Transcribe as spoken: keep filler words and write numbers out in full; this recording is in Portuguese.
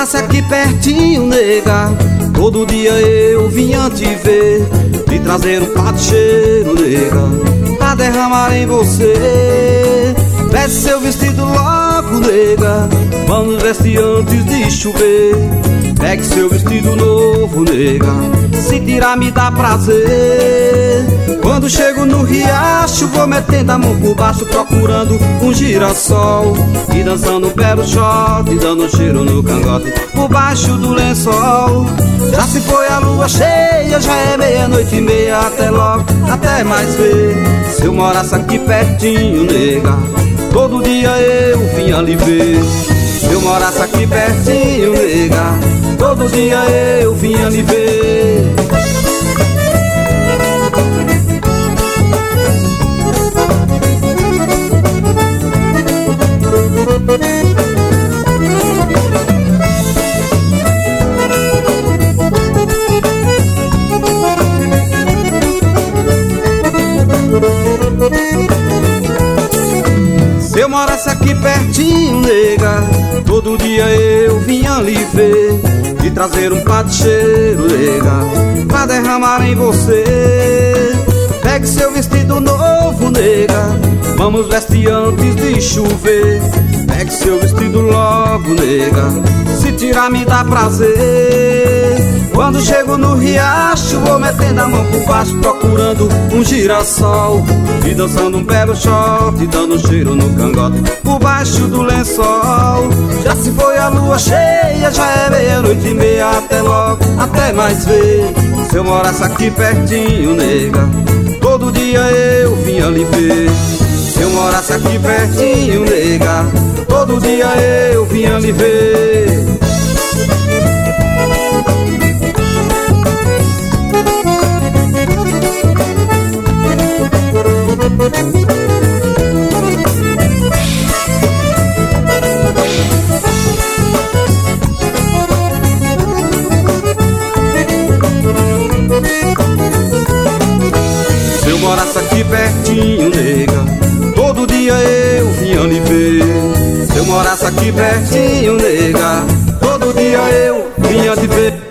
morasse aqui pertinho, nega, todo dia eu vinha te ver, te trazer um prato cheiro, nega, pra derramar em você. Veste seu vestido logo, nega, vamos vestir antes de chover. Pegue seu vestido novo, nega, se tirar me dá prazer. Quando chego no riacho, vou metendo a mão por baixo, procurando um girassol, e dançando um pé no shot, dando um cheiro no cangote, por baixo do lençol. Já se foi a lua cheia, já é meia-noite e meia. Até logo, até mais ver. Se eu morasse aqui pertinho, nega, todo dia eu vinha lhe ver. Se eu morasse aqui pertinho, nega, todo dia eu vinha lhe ver. Se eu morasse aqui pertinho, nega, todo dia eu vinha lhe ver, e trazer um prato cheiro, nega, pra derramar em você. Pegue seu vestido novo, nega, vamos vestir antes de chover. Pegue seu vestido logo, nega, se tirar me dá prazer. Quando chego no riacho, vou metendo a mão por baixo, procurando um girassol, e dançando um belo shot, dando um cheiro no cangote, por baixo do lençol. Já se foi a lua cheia, já é meia-noite e meia. Até logo, até mais ver. Se eu morasse aqui pertinho, nega, todo dia eu vinha lhe ver. Se eu morasse aqui pertinho, nega, todo dia eu vinha lhe ver. Se eu morasse aqui pertinho, nega, todo dia eu vinha lhe ver. Se eu morasse aqui pertinho, nega, todo dia eu vinha te ver.